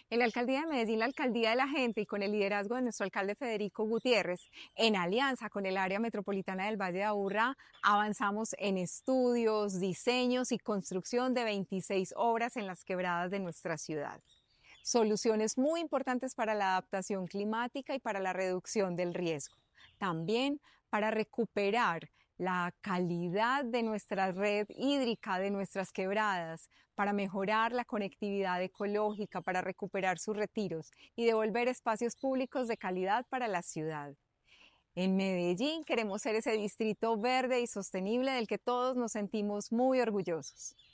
En la Alcaldía de Medellín, la Alcaldía de la Gente y con el liderazgo de nuestro alcalde Federico Gutiérrez, en alianza con el área metropolitana del Valle de Aburrá, avanzamos en estudios, diseños y construcción de 26 obras en las quebradas de nuestra ciudad. Soluciones muy importantes para la adaptación climática y para la reducción del riesgo. También para recuperar la calidad de nuestra red hídrica, de nuestras quebradas, para mejorar la conectividad ecológica, para recuperar sus retiros y devolver espacios públicos de calidad para la ciudad. En Medellín queremos ser ese distrito verde y sostenible del que todos nos sentimos muy orgullosos.